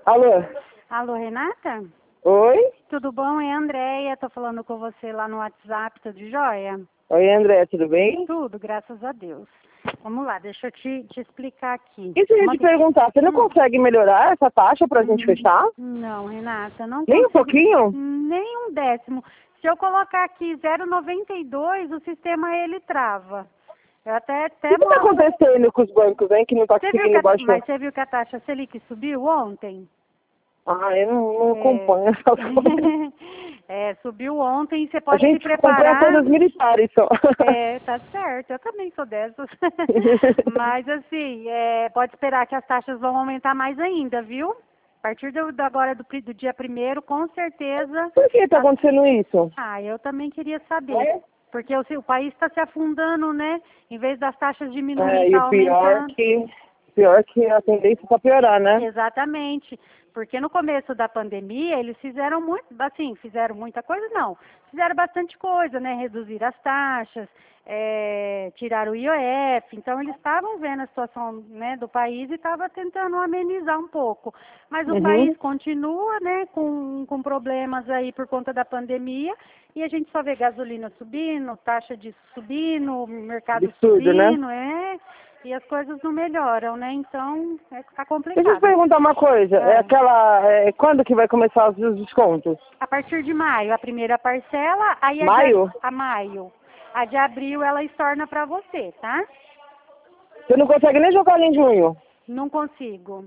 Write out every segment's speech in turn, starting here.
Alô? Alô, Renata? Oi? Tudo bom? É a Andréia, tô falando com você lá no WhatsApp, tudo jóia? Oi, André, tudo bem? Tudo, graças a Deus. Vamos lá, deixa eu te explicar aqui. E se eu ia te perguntar, você não consegue melhorar essa taxa pra gente fechar? Não, Renata, não Nem um consigo. pouquinho? Nem um décimo. Se eu colocar aqui 0,92, o sistema ele trava. Eu até O que tá acontecendo com os bancos, hein, que não tá Você viu conseguindo baixar? mas você viu que a taxa Selic subiu ontem? Ah, eu não acompanho essas coisas. Subiu ontem e você A pode se gente comprou preparar. coisas militares só. Tá certo, eu também sou dessas. Mas assim, pode esperar que as taxas vão aumentar mais ainda, viu? A partir agora do dia 1º, com certeza. Por que tá acontecendo isso? Eu também queria saber. Porque o país está se afundando, né? Em vez das taxas diminuírem, E está o aumentando. pior que a tendência é pra piorar, né? Exatamente, porque no começo da pandemia eles fizeram muito, assim, fizeram muita coisa, não, fizeram bastante coisa, né, reduzir as taxas, tirar o IOF, então eles estavam vendo a situação, né, do país e estavam tentando amenizar um pouco, mas o país continua, né, com problemas aí por conta da pandemia e a gente só vê gasolina subindo, taxa de subindo, mercado Absurdo, né? subindo, e as coisas não melhoram, né? Então, tá complicado. Deixa eu te perguntar uma coisa. Quando que vai começar os descontos? A partir de maio, a primeira parcela, aí Maio? a maio. A de abril ela estorna para você, tá? Você não consegue nem jogar ali em junho? Não consigo.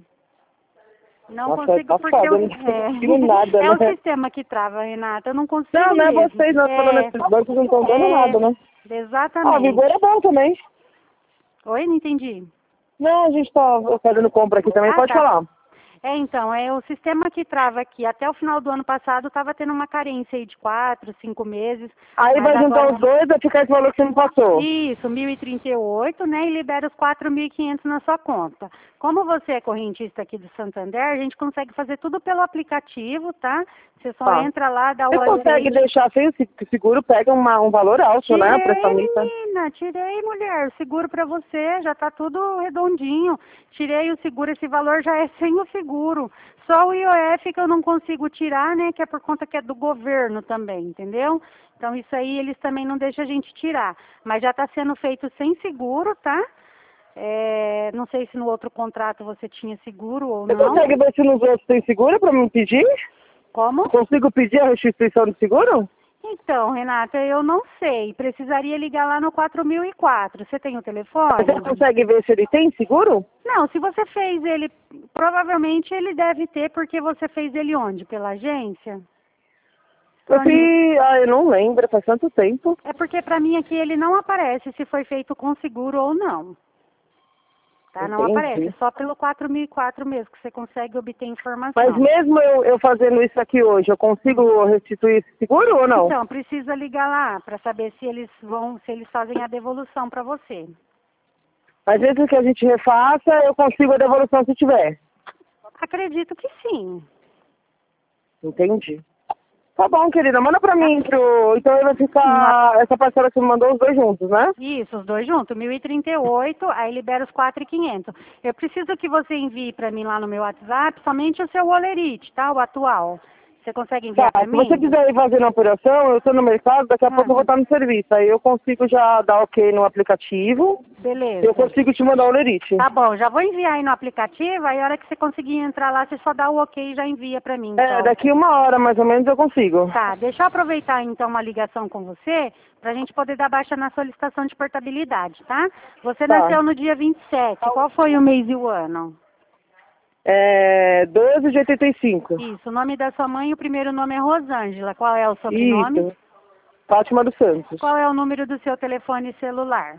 Não Nossa, consigo tá porque foda, eu não tô conseguindo nada, é o né? sistema que trava, Renata. Eu não consigo Não é mesmo. vocês, nós falando esses bancos não estão dando nada, né? Ah, o Exatamente. Vigor é bom também. Oi, não entendi. Não, a gente tá fazendo compra aqui também, pode Tá. falar. Então, o sistema que trava aqui. Até o final do ano passado estava tendo uma carência aí de 4, 5 meses. Aí Mas vai juntar agora... os dois, vai ficar esse valor que você me passou. Isso, 1.038, né? E libera os 4.500 na sua conta. Como você é correntista aqui do Santander, a gente consegue fazer tudo pelo aplicativo, tá? Você só Tá. entra lá, dá o Você consegue aceite. deixar sem o seguro, pega um valor alto, né? O Tirei, prestamista. menina, tirei, mulher. O seguro para você, já tá tudo redondinho. Tirei o seguro, esse valor já é sem o seguro. Só o IOF que eu não consigo tirar, né? Que é por conta que é do governo também, entendeu? Então isso aí eles também não deixam a gente tirar. Mas já está sendo feito sem seguro, tá? Não sei se no outro contrato você tinha seguro ou Você não. consegue ver se nos outros tem seguro pra me pedir? Como? Eu consigo pedir a restituição do seguro? Então, Renata, eu não sei. Precisaria ligar lá no 4004. Você tem o telefone? Você consegue ver se ele tem seguro? Não, se você fez ele, provavelmente ele deve ter, porque você fez ele onde? Pela agência? Eu não lembro, faz tanto tempo. É porque para mim aqui ele não aparece se foi feito com seguro ou não. Tá? Não aparece, Entendi. só pelo 4004 mesmo, que você consegue obter informação. Mas mesmo eu fazendo isso aqui hoje, eu consigo restituir esse seguro ou não? Então, precisa ligar lá para saber se eles fazem a devolução para você. Às vezes que a gente refaça, eu consigo a devolução se tiver. Acredito que sim. Entendi. Tá bom, querida, manda pra mim então aí vai ficar essa parcela que você me mandou os dois juntos, né? Isso, os dois juntos, 1.038, aí libera os 4.500. Eu preciso que você envie para mim lá no meu WhatsApp somente o seu Olerite, tá? O atual. Você consegue enviar para Se mim? você quiser ir fazendo a apuração, eu tô no mercado, daqui a pouco eu vou estar no serviço. Aí eu consigo já dar ok no aplicativo. Beleza. Eu consigo te mandar o lerite. Tá bom, já vou enviar aí no aplicativo, aí a hora que você conseguir entrar lá, você só dá o ok e já envia para mim, então. Daqui 1 hora mais ou menos eu consigo. Tá, deixa eu aproveitar então uma ligação com você, pra gente poder dar baixa na solicitação de portabilidade, tá? Você nasceu no dia 27, qual foi o mês e o ano? 12 de 85. Isso, o nome da sua mãe, o primeiro nome é Rosângela, qual é o sobrenome? Isso. Fátima dos Santos. Qual é o número do seu telefone celular?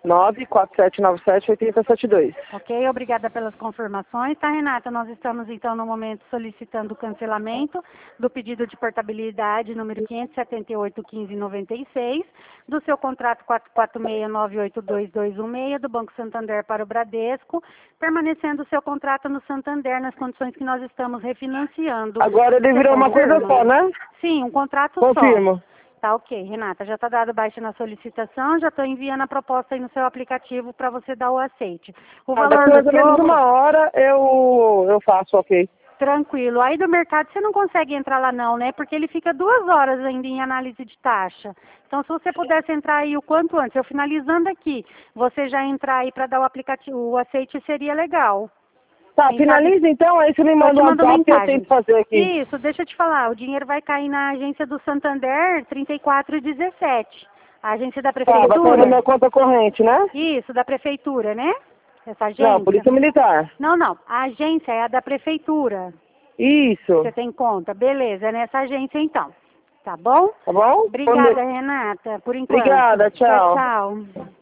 94797-8072. Ok, obrigada pelas confirmações. Tá, Renata, nós estamos então no momento solicitando o cancelamento do pedido de portabilidade número 578-1596 do seu contrato 446982216 do Banco Santander para o Bradesco, permanecendo o seu contrato no Santander nas condições que nós estamos refinanciando. Agora ele virou uma coisa só, né? Sim, um contrato só. Confirmo. Tá ok, Renata, já está dado baixa na solicitação, já estou enviando a proposta aí no seu aplicativo para você dar o aceite. O valor daqui mais do ou menos dobro... 1 hora eu faço, ok. Tranquilo. Aí do mercado você não consegue entrar lá não, né? Porque ele fica 2 horas ainda em análise de taxa. Então, se você pudesse entrar aí o quanto antes, eu finalizando aqui, você já entrar aí para dar o aplicativo, o aceite seria legal. Tá, Quem finaliza sabe... então, aí você me Tô manda te um mandando WhatsApp que eu mensagem. tento fazer aqui. Isso, deixa eu te falar, o dinheiro vai cair na agência do Santander 3417. A agência da Tá, vai cair na prefeitura. minha conta corrente, né? Isso, da prefeitura, né? Essa Não, agência. Polícia Militar. Não, não. A agência é a da prefeitura. Isso. Você tem conta? Beleza, é nessa agência então. Tá bom? Tá bom? Obrigada, Renata, por enquanto. Obrigada, Tchau, tchau. tchau.